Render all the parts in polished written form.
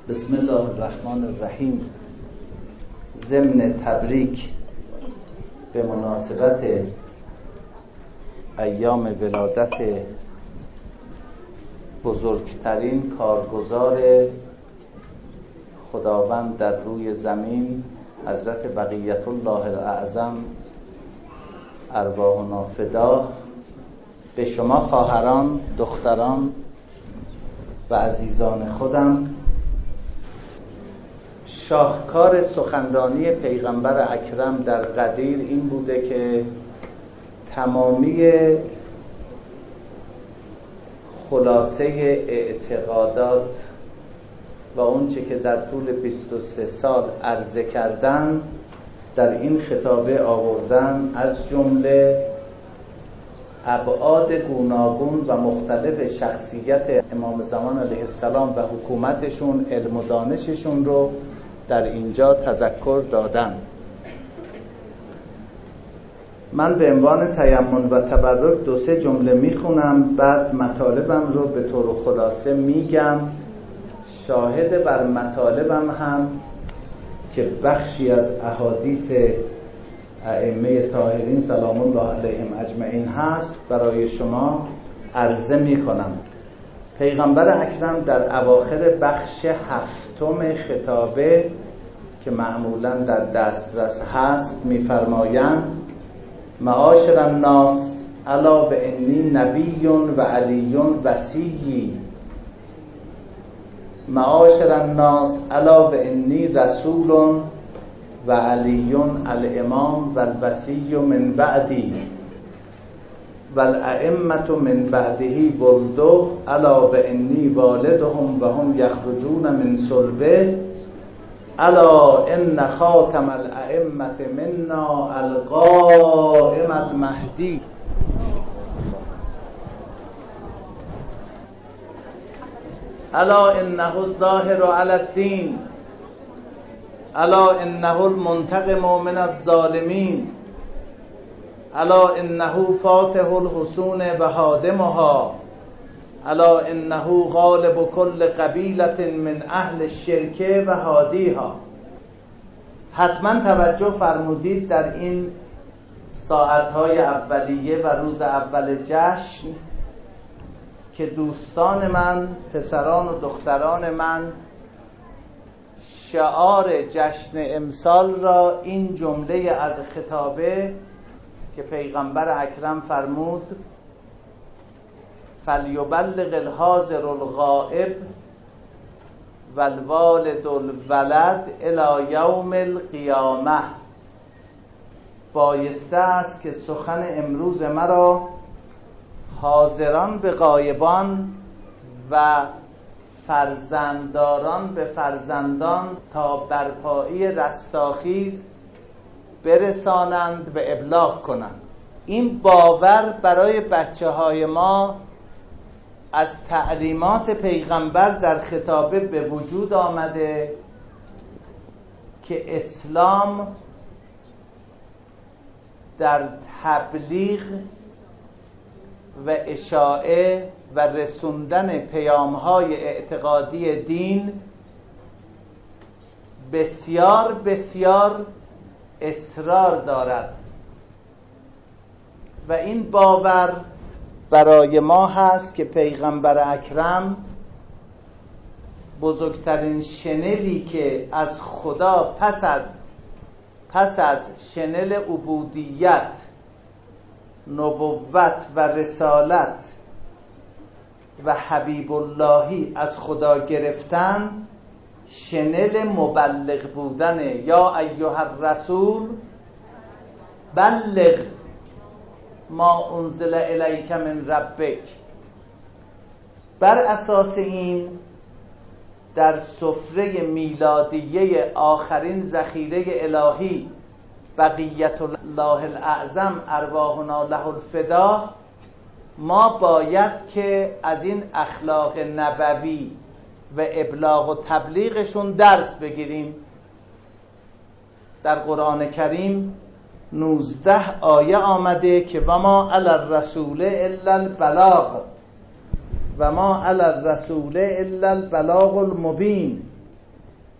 بسم الله الرحمن الرحیم. ضمن تبریک به مناسبت ایام ولادت بزرگترین کارگزار خداوند در روی زمین، حضرت بقیت الله الاعظم ارواحنا فدا، به شما خواهران، دختران و عزیزان خودم. شاهکار سخنرانی پیغمبر اکرم در غدیر این بوده که تمامی خلاصه اعتقادات و اونچه که در طول 23 سال عرضه کردن در این خطابه آوردن، از جمله ابعاد گوناگون و مختلف شخصیت امام زمان علیه السلام و حکومتشون، علم و دانششون رو در اینجا تذکر دادن. من به عنوان تیمن و تبرک 2-3 جمله میخونم، بعد مطالبم رو به طور خلاصه میگم. شاهد بر مطالبم هم که بخشی از احادیث ائمه طاهرین سلام الله علیهم اجمعین هست برای شما عرضه میکنم. پیغمبر اکرم در اواخر بخش 7 خطابه که معمولا در دسترس هست میفرمایند: معاشر الناس الا و انی نبی و علی وصی، معاشر الناس الا و انی رسول و علی الامام و الوصی من بعدی و الائمة من بعده ولده الا و انی والدهم و هم یخرجون من صلبه الا ان خاتم الائمة منا القائم المهدی. الا انه الظاهر علی الدین الا انه المنتقم من الظالمین الا انه فاتح الحصون و هادمها الا انه غالب کل قبیلة من اهل الشرک و هادیها. حتما توجه فرمودید در این ساعتهای اولیه و روز اول جشن که دوستان من، پسران و دختران من، شعار جشن امسال را این جمله از خطابه که پیغمبر اکرم فرمود: فلیبلغ الحاضر الغائب و الوالد الولد الی یوم القیامه، بایسته است که سخن امروز مرا حاضران به غایبان و فرزندداران به فرزندان تا برپایی رستاخیز برسانند و ابلاغ کنند. این باور برای بچه‌های ما از تعلیمات پیغمبر در خطابه به وجود آمده که اسلام در تبلیغ و اشاعه و رسوندن پیام‌های اعتقادی دین بسیار بسیار اصرار دارد و این باور برای ما هست که پیغمبر اکرم بزرگترین شنلی که از خدا پس از شنل عبودیت، نبوت و رسالت و حبیب اللهی از خدا گرفتن، شنل مبلغ بودن. یا ایها الرسول بلغ ما انزل الیک من ربک. بر اساس این در سفره میلادیه آخرین ذخیره الهی بقیت الله الاعظم ارواحنا له الفدا، ما باید که از این اخلاق نبوی و ابلاغ و تبلیغشون درس بگیریم. در قرآن کریم 19 آیه آمده که و ما علی الرسول الا البلاغ و ما علی الرسول الا البلاغ المبین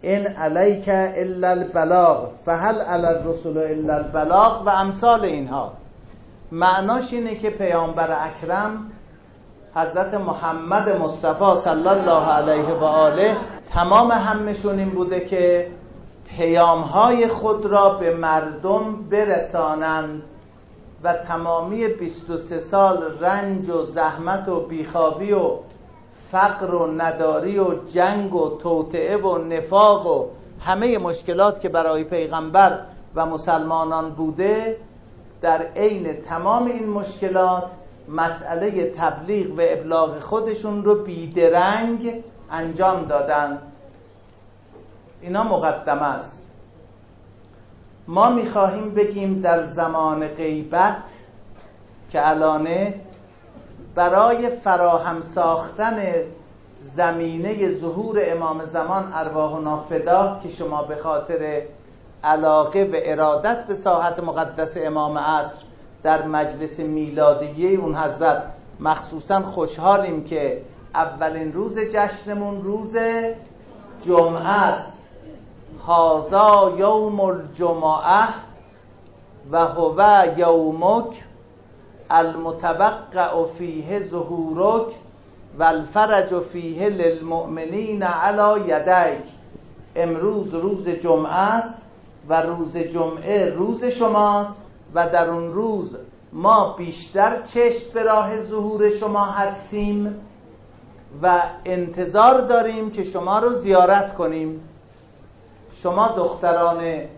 ان علیک الا البلاغ فهل علی الرسل الا البلاغ و امثال اینها. معناش اینه که پیامبر اکرم حضرت محمد مصطفی صلی الله علیه و آله تمام همشون این بوده که پیامهای خود را به مردم برسانند و تمامی 23 سال رنج و زحمت و بیخوابی و فقر و نداری و جنگ و توطئه و نفاق و همه مشکلات که برای پیغمبر و مسلمانان بوده، در عین تمام این مشکلات مسئله تبلیغ و ابلاغ خودشون رو بیدرنگ انجام دادن. اینا مقدمه است. ما میخواهیم بگیم در زمان غیبت که الانه برای فراهم ساختن زمینه ظهور امام زمان ارواحنا فدا، که شما به خاطر علاقه و ارادت به ساحت مقدس امام عصر در مجلس میلادیه اون حضرت مخصوصا خوشحالیم که اولین روز جشنمون روز جمعه است. هذا یوم الجمعه و هو یومک المتوقع فیه ظهورک و الفرج فیه للمؤمنین علی یدیک. امروز روز جمعه است و روز جمعه روز شماست و در اون روز ما بیشتر چشم به راه ظهور شما هستیم و انتظار داریم که شما رو زیارت کنیم. شما دختران،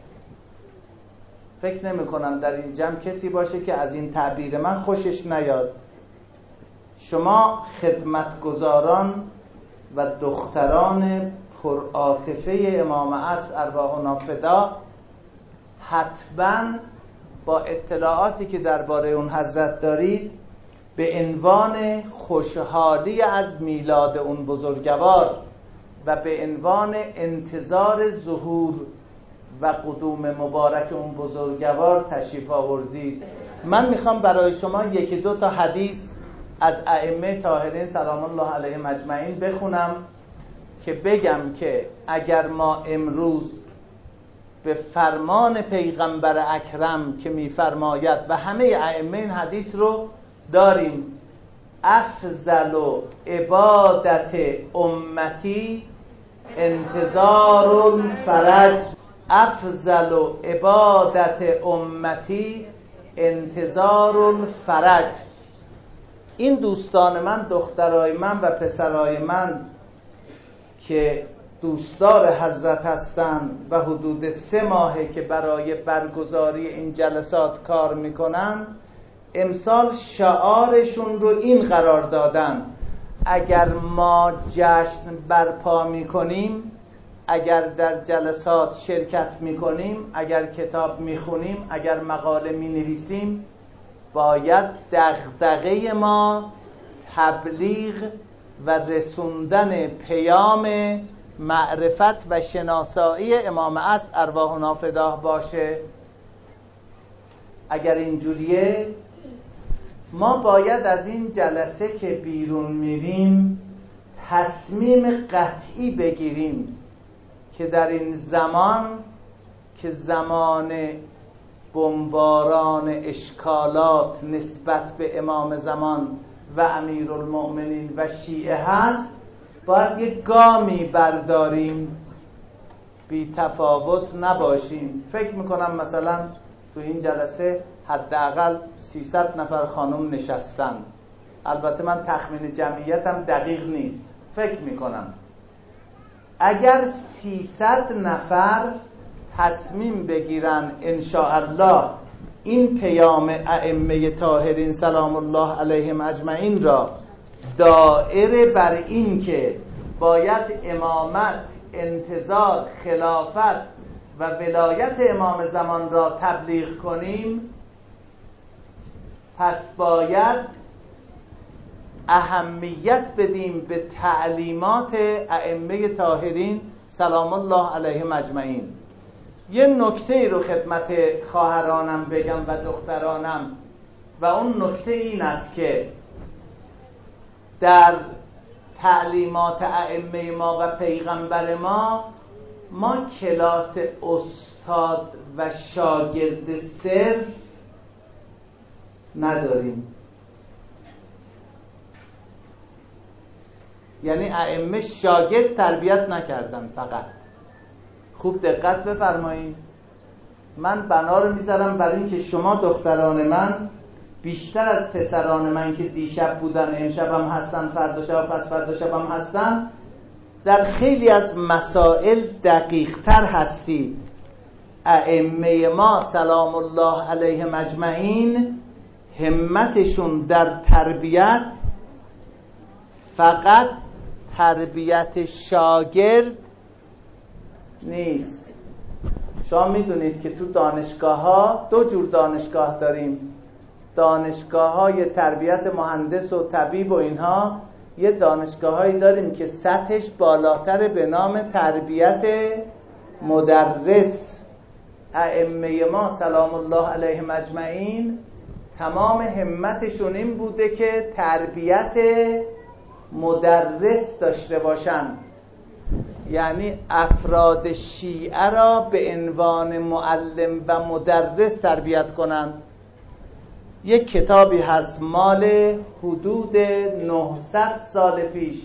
فکر نمی کنم در این جمع کسی باشه که از این تعبیر من خوشش نیاد. شما خدمتگزاران و دختران پرعاطفه امام عصر ارواحنا فدا، حتما با اطلاعاتی که درباره اون حضرت دارید به عنوان خوشحالی از میلاد اون بزرگوار و به عنوان انتظار ظهور و قدوم مبارک اون بزرگوار تشریف آوردید. من میخوام برای شما یکی دو تا حدیث از ائمه طاهرین سلام الله علیهم اجمعین بخونم که بگم که اگر ما امروز به فرمان پیغمبر اکرم که میفرماید و همه ائمه این حدیث رو داریم، افضل عبادت امتی انتظار الفرج، افضل عبادت امتی انتظار الفرج. این دوستان من، دخترای من و پسرای من که دوستدار حضرت هستند و حدود 3 ماهه که برای برگزاری این جلسات کار میکنن، امسال شعارشون رو این قرار دادن: اگر ما جشن برپا میکنیم، اگر در جلسات شرکت میکنیم، اگر کتاب میخونیم، اگر مقاله مینویسیم، باید دغدغه ما تبلیغ و رسوندن پیام معرفت و شناسایی امام عصر ارواحنا فداه باشه. اگر اینجوریه، ما باید از این جلسه که بیرون میریم تصمیم قطعی بگیریم که در این زمان که زمان بمباران اشکالات نسبت به امام زمان و امیرالمؤمنین و شیعه هست، باید یک گامی برداریم، بی تفاوت نباشیم. فکر میکنم مثلا تو این جلسه حداقل 300 نفر خانم نشستن. البته من تخمین جمعیتم دقیق نیست، فکر میکنم اگر 300 نفر تصمیم بگیرن انشاءالله این پیام ائمه طاهرین سلام الله علیهم اجمعین را دائره بر این که باید امامت، انتظار، خلافت و ولایت امام زمان را تبلیغ کنیم، پس باید اهمیت بدیم به تعلیمات ائمه طاهرین سلام الله علیهم اجمعین. یه نکته رو خدمت خواهرانم بگم و دخترانم، و اون نکته این است که در تعلیمات ائمه ما و پیغمبر ما ما کلاس استاد و شاگرد صرف نداریم. یعنی ائمه شاگرد تربیت نکردن فقط. خوب دقت بفرمایید. من بنا رو میذارم برای اینکه شما دختران من بیشتر از پسران من که دیشب بودن، امشب هم هستن، فردا شب و پس فردا شب هم هستن، در خیلی از مسائل دقیق تر هستید. ائمه ما سلام الله علیهم اجمعین همتشون در تربیت فقط تربیت شاگرد نیست. شما میدونید که تو دانشگاه ها دو جور دانشگاه داریم. دانشگاه های تربیت مهندس و طبیب و اینها، یه دانشگاه هایی داریم که سطحش بالاتر به نام تربیت مدرس. ائمه ما سلام الله علیهم اجمعین تمام همتشون این بوده که تربیت مدرس داشته باشن، یعنی افراد شیعه را به عنوان معلم و مدرس تربیت کنن. یک کتابی هست مال حدود 900 سال پیش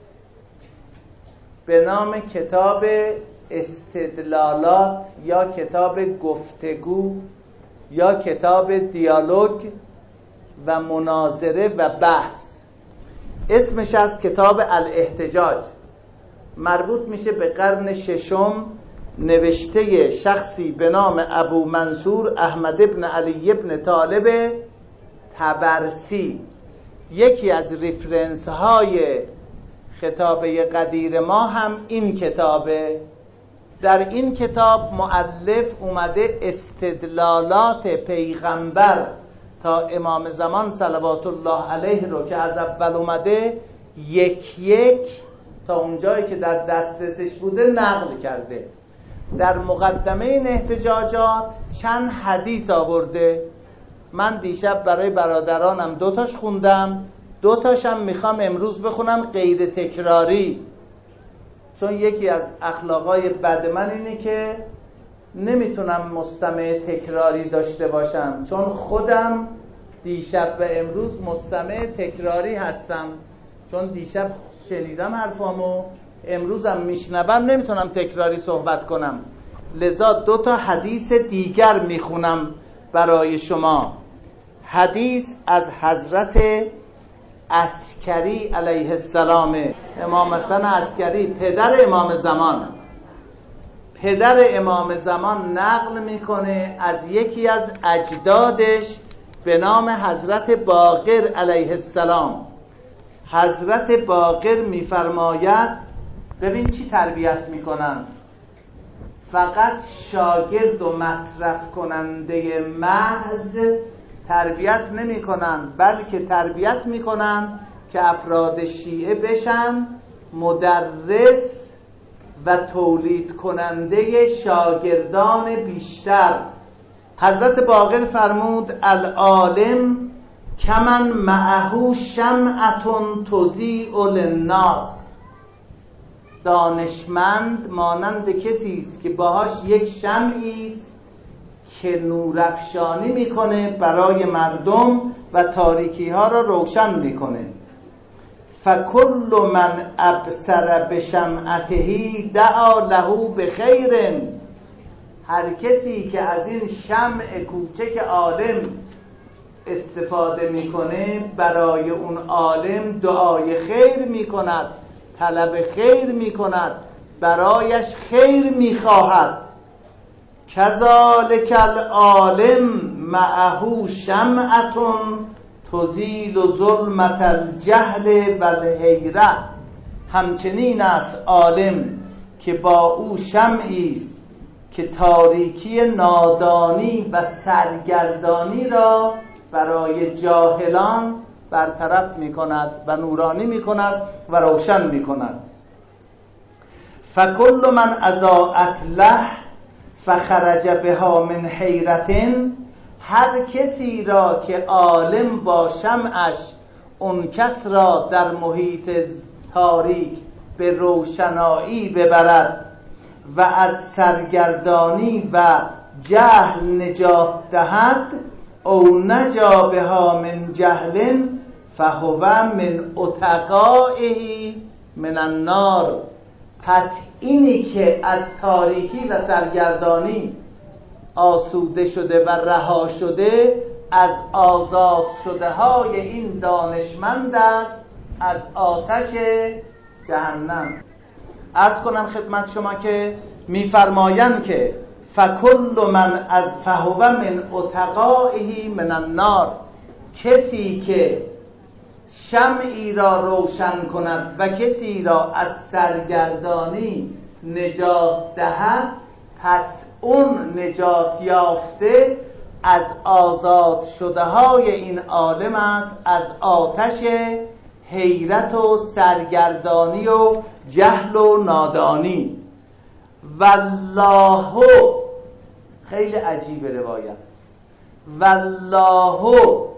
به نام کتاب استدلالات یا کتاب گفتگو یا کتاب دیالوگ و مناظره و بحث. اسمش از کتاب الاحتجاج، مربوط میشه به قرن ششم، نوشته شخصی به نام ابو منصور احمد ابن علی ابن طالب طبرسی. یکی از ریفرنس های خطابه قدیر ما هم این کتابه. در این کتاب مؤلف اومده استدلالات پیغمبر تا امام زمان صلوات الله علیه رو که از اول اومده یک یک تا اونجایی که در دسترسش بوده نقل کرده. در مقدمه این احتجاجات چند حدیث آورده. من دیشب برای برادرانم دوتاش خوندم، دوتاشم میخوام امروز بخونم غیر تکراری، چون یکی از اخلاقای بد من اینه که نمیتونم مستمع تکراری داشته باشم، چون خودم دیشب و امروز مستمع تکراری هستم، چون دیشب شنیدم حرفامو، امروزم میشنوم، نمیتونم تکراری صحبت کنم. لذا دو تا حدیث دیگر میخونم برای شما. حدیث از حضرت عسکری علیه السلام. امام حسن عسکری پدر امام زمان، پدر امام زمان نقل میکنه از یکی از اجدادش به نام حضرت باقر علیه السلام. حضرت باقر میفرماید ببین چی تربیت میکنن، فقط شاگرد و مصرف کننده محض تربیت نمی کنن، بلکه تربیت می کنن که افراد شیعه بشن مدرس و تولید کننده شاگردان بیشتر. حضرت باقر فرمود العالم کمن معه شمعتون تضیء للناس. دانشمند مانند کسی است که باهاش یک شمعی است که نورافشانی میکنه برای مردم و تاریکی ها را روشن میکنه. فکل من ابصر بشمعته دعا له بخیر. هر کسی که از این شمع کوچک عالم استفاده میکنه برای اون عالم دعای خیر میکند، طلب خیر میکند، برایش خیر میخواهد. کذالک العالم معه شمعتون تزیل ظلمت الجهل و الحیرة. همچنین است عالم که با او شمعی است که تاریکی نادانی و سرگردانی را برای جاهلان برطرف می کند و نورانی می کند و روشن می کند. فکل من اضاءت له فخرج بها من حیرة. هر کسی را که عالم با شمعش اون کس را در محیط تاریک به روشنایی ببرد و از سرگردانی و جهل نجات دهد او نجا بها من جهل فهو من اتقائه من النار. پس اینی که از تاریکی و سرگردانی آسوده شده و رها شده، از آزاد شده های این دانشمند است از آتش جهنم. عرض کنم خدمت شما که میفرمایند که فکل من از فهو من اتقائه من النار، کسی که شمعی را روشن کند و کسی را از سرگردانی نجات دهد، پس اون نجات یافته از آزاد شده های این عالم است از آتش حیرت و سرگردانی و جهل و نادانی. والله، خیلی عجیب روایت، والله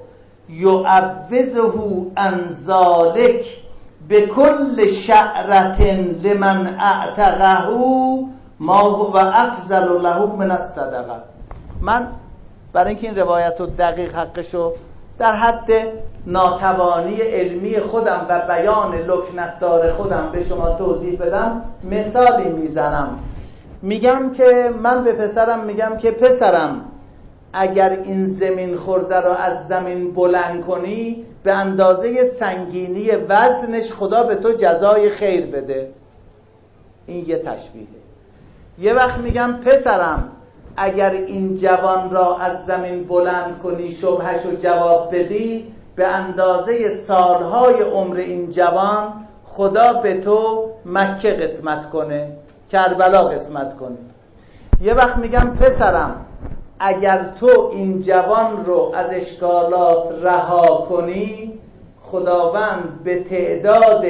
یعوضه عن ذلک بكل شعرة لمن اعتقه ما هو افضل له من الصدقه. من برای اینکه این روایت رو دقیق حقشو در حد ناتوانی علمی خودم و بیان لکنتدار خودم به شما توضیح بدم، مثالی میزنم. میگم که من به پسرم میگم که پسرم، اگر این زمین خورده رو از زمین بلند کنی به اندازه سنگینی وزنش خدا به تو جزای خیر بده. این یه تشبیهه. یه وقت میگم پسرم، اگر این جوان را از زمین بلند کنی شبهشو جواب بدی به اندازه سالهای عمر این جوان خدا به تو مکه قسمت کنه، کربلا قسمت کنه. یه وقت میگم پسرم، اگر تو این جوان رو از اشکالات رها کنی خداوند به تعداد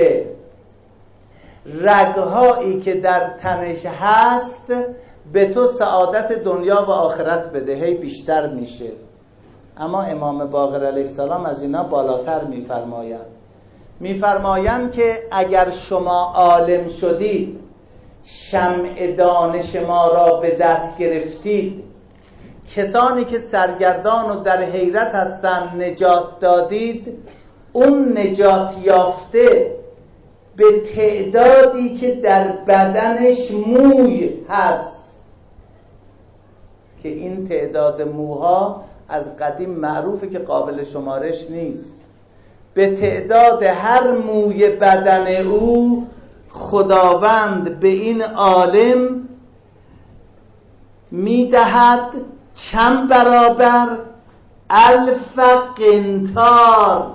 رگهایی که در تنش هست به تو سعادت دنیا و آخرت بده، هی بیشتر میشه. اما امام باقر علیه السلام از اینا بالاتر میفرمایند که اگر شما عالم شدید، شمع دانش ما را به دست گرفتید، کسانی که سرگردان و در حیرت هستند نجات دادید، اون نجات یافته به تعدادی که در بدنش موی هست، که این تعداد موها از قدیم معروفه که قابل شمارش نیست، به تعداد هر موی بدن او خداوند به این عالم میدهد چند برابر؟ 1000 قنطار،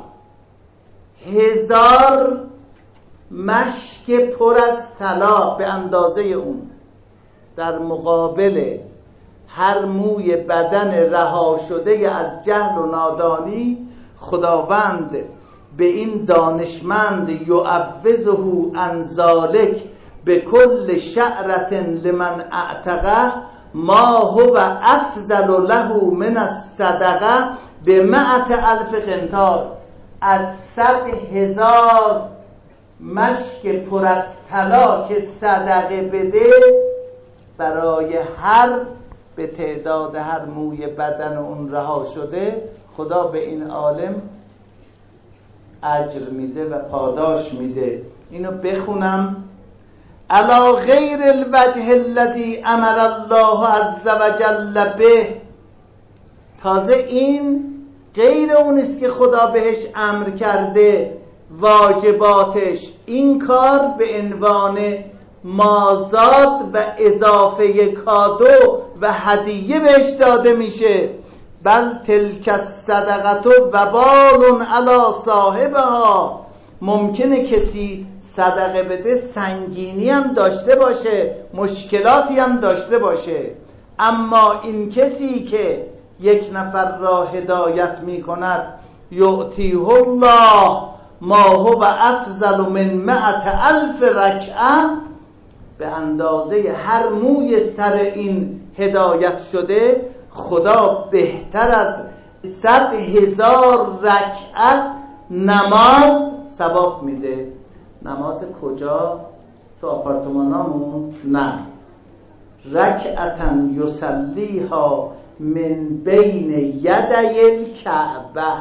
1000 مشک پر از طلا به اندازه اون. در مقابل هر موی بدن رها شده از جهل و نادانی خداوند به این دانشمند یعوضه عن ذلک بكل شعرة لمن اعتقه ما هو افضل له من الصدقه ب100,000 قنطار. از 100,000 مشک پر از طلا که صدقه بده، برای هر به تعداد هر موی بدن اون رها شده خدا به این عالم اجر میده و پاداش میده. اینو بخونم: علی غیر الوجه الذی امر الله عز وجل به. تازه این غیر اونیست که خدا بهش امر کرده، واجباتش. این کار به عنوان مازاد و اضافه کادو و هدیه بهش داده میشه. بل تلک الصدقه وبال علی صاحبها. ممکنه کسی صدقه بده سنگینی هم داشته باشه، مشکلاتی هم داشته باشه، اما این کسی که یک نفر را هدایت می کند، یعطیه الله ما هو افضل من 100,000 رکعه، به اندازه هر موی سر این هدایت شده خدا بهتر از 100,000 رکعت نماز ثواب میده. نماز کجا؟ تو آپارتمانامون؟ نه، رکعتا یصلیها من بین یدی الکعبه.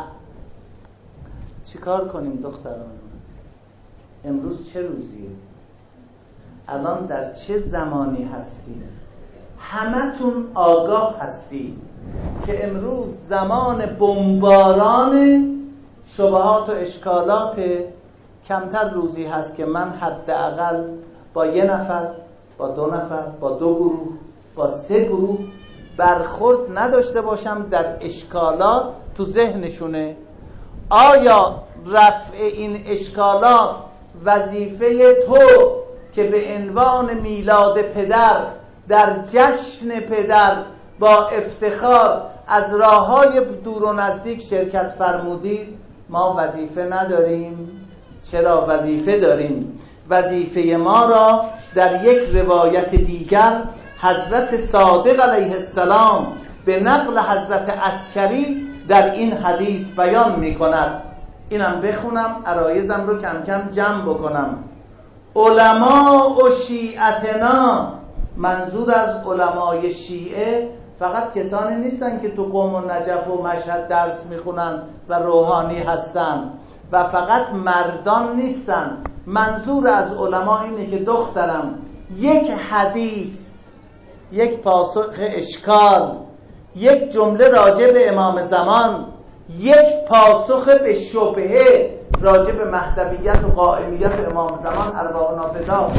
چیکار کنیم دختران؟ امروز چه روزیه؟ الان در چه زمانی هستیم؟ همتون آگاه هستید که امروز زمان بمباران شبهات و اشکالات. کمتر روزی هست که من حداقل با یه نفر، با دو نفر، با دو گروه، با سه گروه برخورد نداشته باشم در اشکالات تو ذهنشونه. آیا رفع این اشکالات وظیفه تو که به عنوان میلاد پدر در جشن پدر با افتخار از راههای دور و نزدیک شرکت فرمودید؟ ما وظیفه نداریم؟ چرا وظیفه داریم؟ وظیفه ما را در یک روایت دیگر حضرت صادق علیه السلام به نقل حضرت عسکری در این حدیث بیان می کند. اینم بخونم عرایزم رو کم کم جمع بکنم. علماء و شیعتنا، منظور از علمای شیعه فقط کسانی نیستن که تو قم و نجف و مشهد درس میخونن و روحانی هستن و فقط مردان نیستن. منظور از علما اینه که دخترم یک حدیث، یک پاسخ اشکال، یک جمله راجع به امام زمان، یک پاسخ به شبهه راجع به مهدویت و قائمیت امام زمان ارواحنا فدا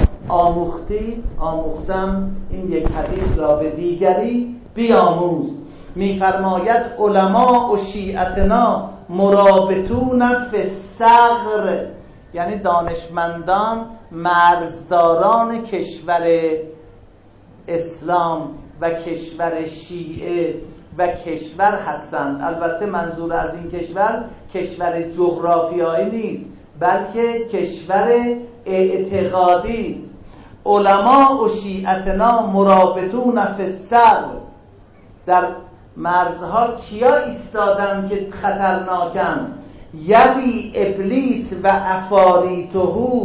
آموختم، این یک حدیث را به دیگری بیاموز. میفرماید علما و شیعتنا مرابطون فی الثغر، یعنی دانشمندان مرزداران کشور اسلام و کشور شیعه و کشور هستند. البته منظور از این کشور جغرافیایی نیست، بلکه کشور اعتقادی است. علما و شیعتنا مرابطون فی الثغر، در مرزها کیا ایستادن که خطرناکن؟ یلی ابلیس و عفاریته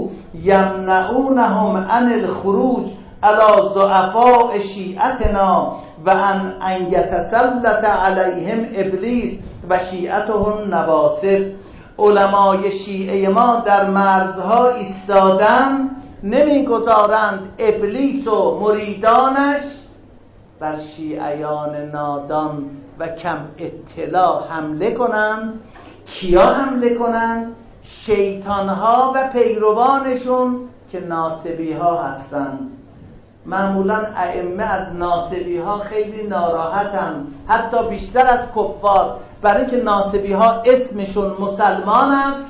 یمنعونهم عن الخروج علی ضعفاء شیعتنا و ان یتسلط علیهم ابلیس و شیعته النواصب. علمای شیعه ما در مرزها ایستادن، نمیگذارند ابلیس و مریدانش بر شیعیان نادان و کم اطلاع حمله کنند. کیا حمله کنند؟ شیطانها و پیروانشون که ناصبی ها هستند. معمولا ائمه از ناصبی ها خیلی ناراحتن، حتی بیشتر از کفار، برای اینکه ناصبی ها اسمشون مسلمان است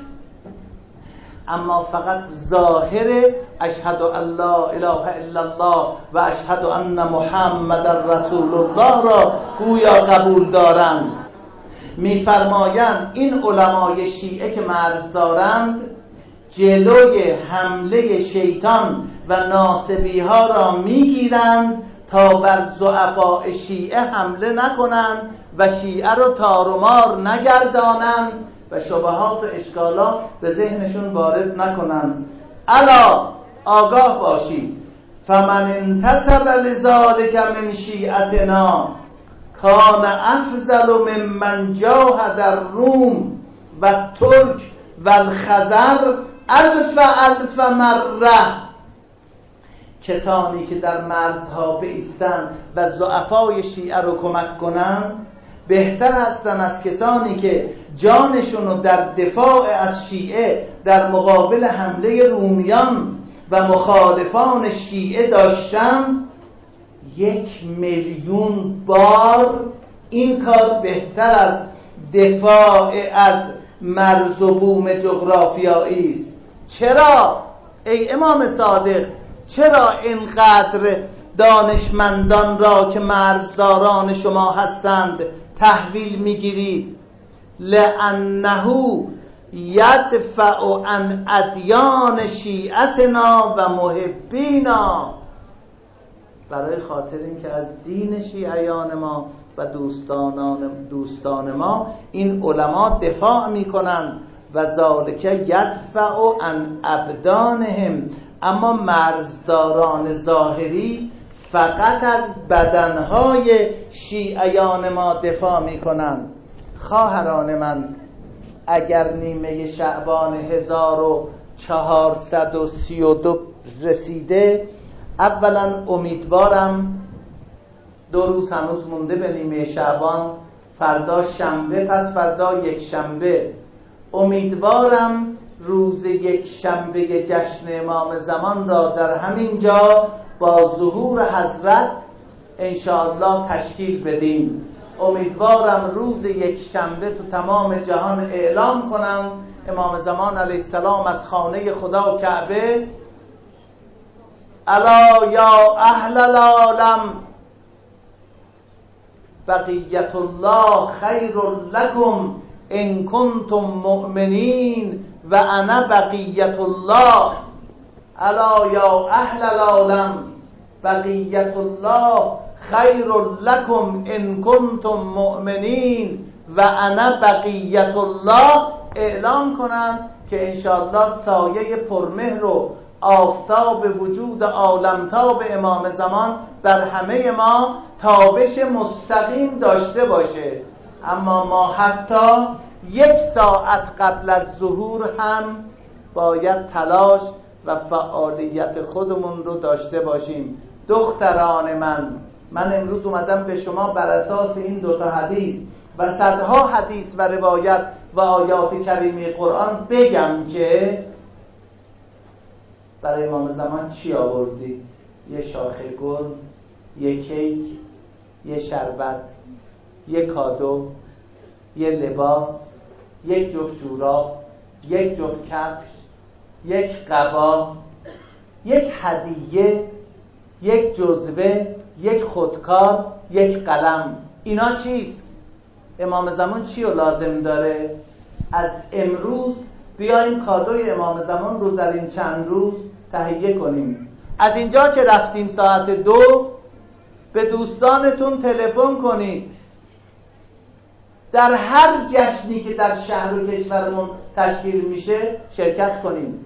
اما فقط ظاهر اشهد ان لا اله الا الله و اشهد ان محمد رسول الله را گویا قبول دارند. میفرمایند این علمای شیعه که مرز دارند جلوی حمله شیطان و ناصبی ها را میگیرند تا بر ضعفاء شیعه حمله نکنند و شیعه رو تار و مار نگردانند و شبهات و اشکالات به ذهنشون وارد نکنند. الا آگاه باشید، فمن انتصر لذلک من شیعتنا کان افضل ممن جاهد الروم و ترک و الخزر الف مره. کسانی که در مرزها بایستند و ضعفای شیعه رو کمک کنند بهتر هستند از کسانی که جانشون رو در دفاع از شیعه در مقابل حمله رومیان و مخالفان شیعه داشتن. 1,000,000 بار این کار بهتر از دفاع از مرز و بوم جغرافیایی است. چرا ای امام صادق، چرا اینقدر دانشمندان را که مرزداران شما هستند تحویل میگیرید؟ لأنه یدفع عن ادیان شیعتنا و محبینا، برای خاطر اینکه از دین شیعیان ما و دوستان ما این علما دفاع میکنن و ذالک یدفع عن ابدانهم. اما مرزداران ظاهری فقط از بدنهای شیعیان ما دفاع میکنن. خواهران من، اگر نیمه شعبان 1432 رسیده، اولا امیدوارم 2 روز هنوز مونده به نیمه شعبان، فردا شنبه، پس فردا یک شنبه، امیدوارم روز یک شنبه جشن امام زمان را در همین جا با ظهور حضرت انشاءالله تشکیل بدیم. امیدوارم روز یک شنبه تو تمام جهان اعلام کنم امام زمان علیه السلام از خانه خدا کعبه: الا یا اهل العالم بقیت الله خیر لکم ان کنتم مؤمنین و انا بقیت الله. الا یا اهل العالم بقیت الله خیر لکم ان کنتم مؤمنین و انا بقیت الله. اعلام کنم که انشاءالله سایه پرمهر و آفتاب وجود عالمتاب امام زمان بر همه ما تابش مستقیم داشته باشه. اما ما حتی 1 ساعت قبل از ظهور هم باید تلاش و فعالیت خودمون رو داشته باشیم. دختران من امروز اومدم به شما بر اساس این 2 حدیث و صدها حدیث و روایت و آیات کریمه قرآن بگم که برای امام زمان چی آوردید؟ یه شاخه گل، یه کیک، یه شربت، یه کادو، یه لباس، یک جفت جوراب، یک جفت کفش، یک قبا، یک هدیه، یک جزوه، یک خودکار، یک قلم. اینا چیست؟ امام زمان چی رو لازم داره؟ از امروز بیایم کادوی امام زمان رو در این چند روز تهیه کنیم. از اینجا که رفتیم ساعت 2 به دوستانتون تلفن کنید، در هر جشنی که در شهر و کشورمون تشکیل میشه شرکت کنیم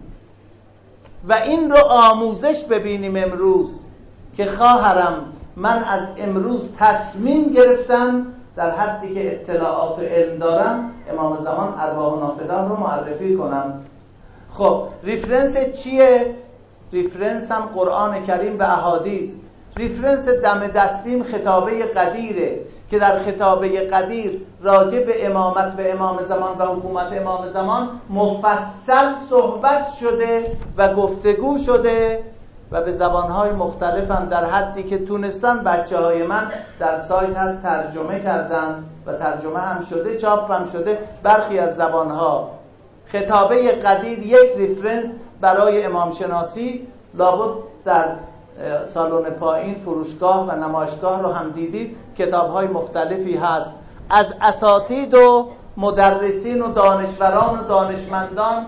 و این رو آموزش ببینیم امروز که خواهرم من از امروز تصمیم گرفتم در حدی که اطلاعات و علم دارم امام زمان ارواح نافداه رو معرفی کنم. خب ریفرنس چیه؟ ریفرنس هم قرآن کریم به احادیث. ریفرنس دم دستیم خطابه قدیره که در خطابه قدیر راجع به امامت و امام زمان و حکومت امام زمان مفصل صحبت شده و گفتگو شده و به زبانهای مختلف هم در حدی که تونستن بچه‌های من در سایت هست ترجمه کردن و ترجمه هم شده، چاپ هم شده برخی از زبانها. خطابه قدیر یک ریفرنس برای امام شناسی، لابد در سالن پایین فروشگاه و نمایشگاه رو هم دیدید، کتاب‌های مختلفی هست. از اساتید و مدرسین و دانشوران و دانشمندان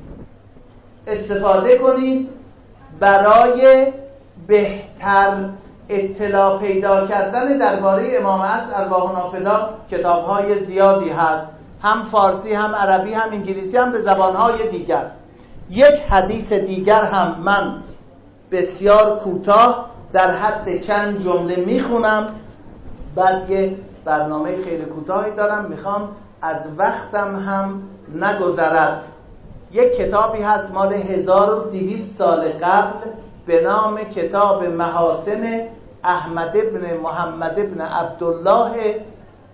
استفاده کنید برای بهتر اطلاع پیدا کردن درباره امام اصل ارواح نافداه. کتاب‌های زیادی هست، هم فارسی هم عربی هم انگلیسی هم به زبان‌های دیگر. یک حدیث دیگر هم من بسیار کوتاه در حد چند جمله میخونم، بعد یه برنامه خیلی کوتاهی دارم، میخوام از وقتم هم نگذرد. یک کتابی هست مال 1200 سال قبل به نام کتاب محاسن احمد ابن محمد ابن عبدالله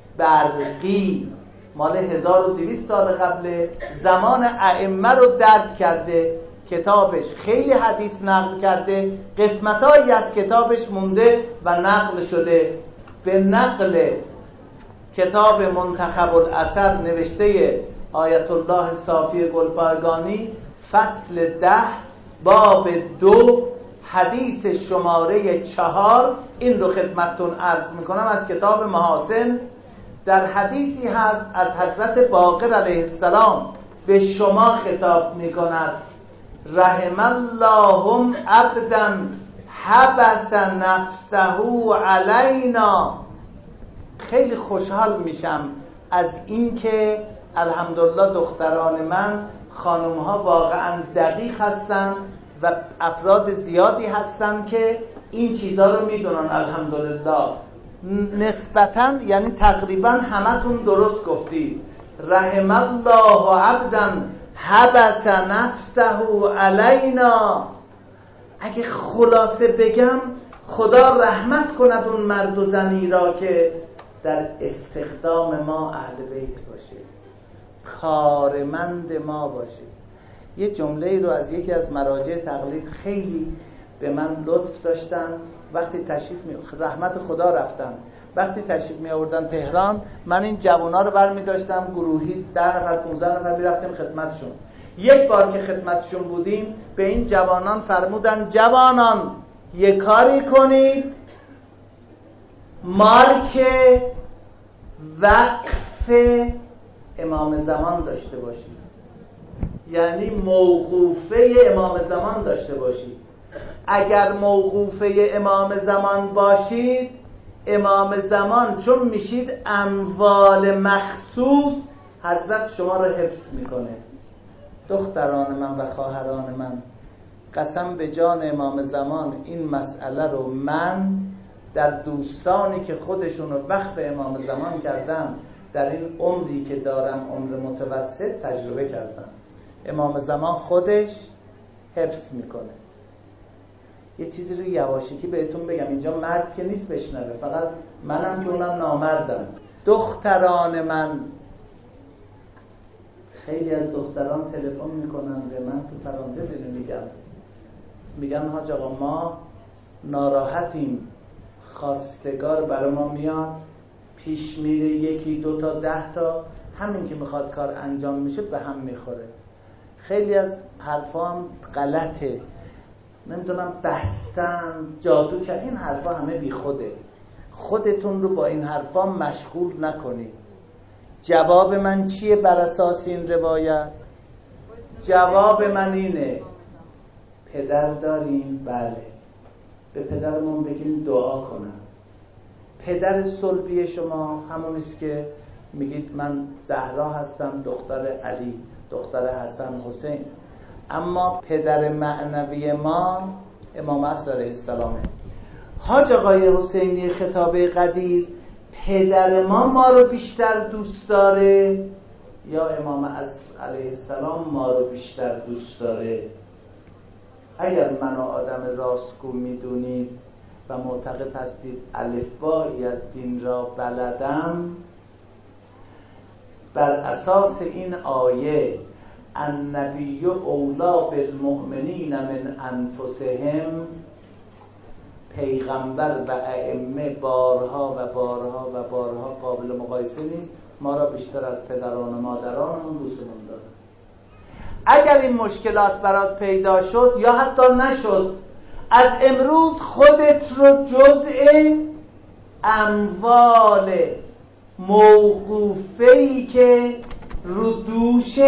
برقی، مال 1200 سال قبل، زمان ائمه رو درک کرده. کتابش خیلی حدیث نقل کرده، قسمتایی از کتابش مونده و نقل شده. به نقل کتاب منتخب الاثر نوشته آیت الله صافی گلپایگانی، فصل 10 باب 2 حدیث شماره 4، این رو خدمتتون عرض میکنم از کتاب محاسن. در حدیثی هست از حضرت باقر علیه السلام به شما خطاب میکند: رحم اللهم عبدا حبس نفسه علینا. خیلی خوشحال میشم از اینکه الحمدلله دختران من خانمها واقعا دقیق هستن و افراد زیادی هستن که این چیزها رو میدونن الحمدلله. نسبتاً یعنی تقریبا همتون درست گفتید. رحم الله عبدا حبس نفسه علینا. اگه خلاصه بگم خدا رحمت کند اون مرد و زنی را که در استخدام ما اهل بیت باشه، کارمند ما باشه. یه جمله رو از یکی از مراجع تقلید خیلی به من لطف داشتن. وقتی رحمت خدا رفتن، وقتی تشریف می آوردن تهران، من این جوانا رو برمی داشتم گروهی 10 نفر 15 نفر می رفتیم خدمتشون. یک بار که خدمتشون بودیم به این جوانان فرمودن جوانان یک کاری کنید مارک وقف امام زمان داشته باشید، یعنی موقوفه امام زمان داشته باشید. اگر موقوفه امام زمان باشید، امام زمان چون میشید اموال مخصوص، حضرت شما رو حفظ میکنه. دختران من و خواهران من، قسم به جان امام زمان این مسئله رو من در دوستانی که خودشون رو وقف امام زمان کردم در این عمری که دارم، عمر متوسط، تجربه کردم. امام زمان خودش حفظ میکنه. یه چیزی رو یواشکی بهتون بگم، اینجا مرد که نیست بشنوه، فقط منم که اونم نامردم. دختران من، خیلی از دختران تلفن میکنن به من، تو پرانتز اینو میگن حاج آقا ما ناراحتیم، خواستگار برای ما میاد پیش میره، 1 2 تا 10 تا، همین که میخواد کار انجام میشه به هم میخوره. خیلی از حرفا هم غلطه، نمیدونم بستن جادو کرد، این حرفا همه بی خوده. خودتون رو با این حرفا مشغول نکنید. جواب من چیه بر اساس این روایت؟ جواب من اینه پدر داریم؟ بله. به پدرمون بگیم دعا کنم. پدر صلبی شما همونیست که میگید من زهرا هستم، دختر علی، دختر حسن حسین. اما پدر معنوی ما امام عصر علیه السلامه. حاج آقای حسینی خطابه قدیر، پدر ما رو بیشتر دوست داره یا امام عصر علیه السلام ما رو بیشتر دوست داره؟ اگر منو آدم راستگو میدونید و معتقد هستید الفبایی از دین را بلدم، بر اساس این آیه النبی اولا بالمؤمنین من انفسهم، پیغمبر و ائمه بارها و بارها و بارها قابل مقایسه نیست، ما را بیشتر از پدران و مادرانمون دوستمون داره. اگر این مشکلات برات پیدا شد یا حتی نشد، از امروز خودت رو جزء اموال موقوفه‌ای که رو دوش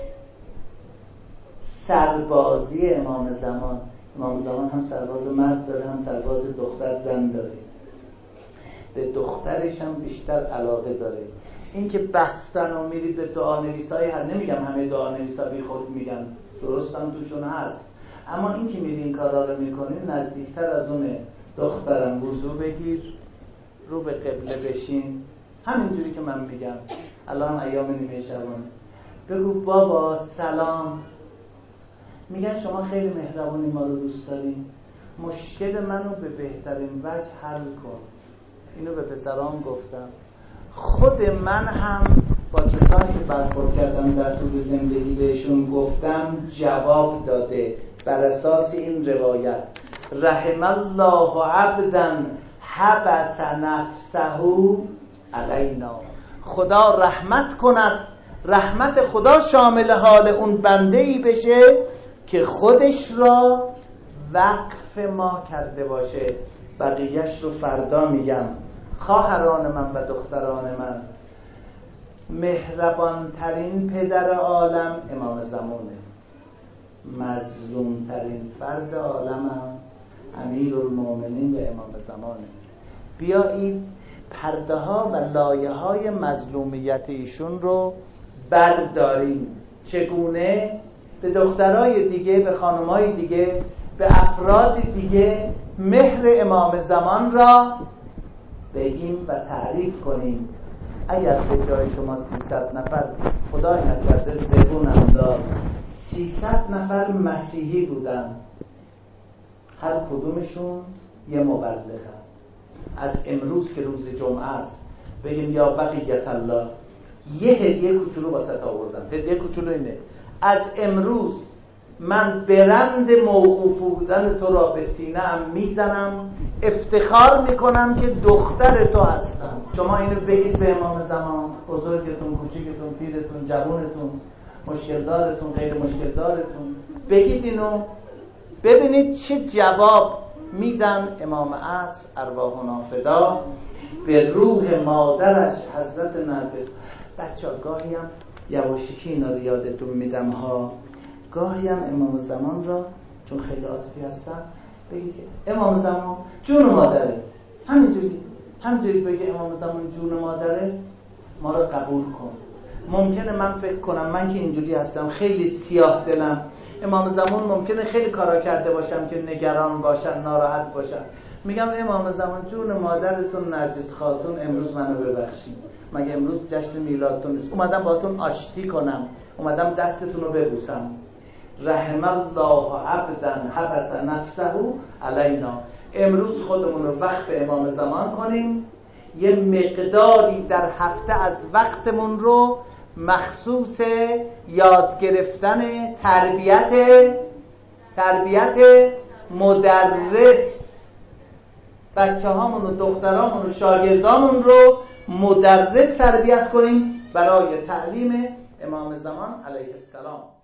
سربازی امام زمان هم سرباز مرد داره، هم سرباز دختر زن داره، به دخترش هم بیشتر علاقه داره. این که بستن و میری به دعا نویسای، هر نمیگم همه دعا نویسا بی خود میگن، درست هم توشون هست، اما این که میری این کارا رو میکنی نزدیکتر از اونه. دخترم وضو بگیر، رو به قبله بشین، همینجوری که من میگم الان ایام نیمه شبانه، بگو بابا سلام، میگن شما خیلی مهربونی، ما رو دوست داریم، مشکل منو به بهترین وجه حل کن. اینو به پسرام گفتم. خود من هم با کسانی که برخورد کردم در طول زندگی بهشون گفتم، جواب داده بر اساس این روایت رحم الله عبدا حبس نفسه علینا. خدا رحمت کند، رحمت خدا شامل حال اون بنده‌ای بشه که خودش را وقف ما کرده باشه. بقیهش رو فردا میگم. خواهران من و دختران من، مهربان ترین پدر عالم امام زمانه، مظلوم ترین فرد عالم هم امیرالمومنین و امام زمانه. بیایید پرده ها و لایه های مظلومیت ایشون رو برداریم. چگونه؟ به دخترای دیگه، به خانمای دیگه، به افراد دیگه مهر امام زمان را بگیم و تعریف کنیم. اگر به جای شما 300 نفر خدای نکرده زبونم داد 300 نفر مسیحی بودن، هر کدومشون یه مبلغن، از امروز که روز جمعه است بگیم یا بقیت الله، یه هدیه کوچولو واسه آوردم. هدیه کوچولو اینه: از امروز من برند موقوف بودن تو را به سینه‌ام میزنم، افتخار میکنم که دختر تو هستم. شما اینو بگید به امام زمان، بزرگتون، کوچیکتون، پیرتون، جوانتون، مشکل دارتون، غیر مشکل دارتون، بگید اینو، ببینید چه جواب میدن. امام عصر ارواحنا فدا به روح مادرش حضرت نرجس. بچه‌ها گاهی هم یواشکی اینا رو یادتون میدم ها، گاهی هم امام زمان را چون خیلی عاطفی هستم بگید که امام زمان جون مادرت، همینجوری بگه امام زمان جون مادرت، ما رو قبول کن. ممکنه من فکر کنم من که اینجوری هستم خیلی سیاه دلم، امام زمان ممکنه خیلی کارا کرده باشم که نگران باشن، ناراحت باشن. میگم امام زمان جون مادرتون نرجس خاتون امروز منو ببخشید، مگه امروز جشن میلادتون نیست؟ اومدم باهاتون آشتی کنم، اومدم دستتون رو ببوسم. رحم الله عبدا حبس نفسه علینا. امروز خودمون رو وقف امام زمان کنیم، یه مقداری در هفته از وقتمون رو مخصوص یاد گرفتن تربیت مدرس، بچه هامون و دخترامون و شاگردامون رو مدرس تربیت کنیم برای تعلیم امام زمان علیه السلام.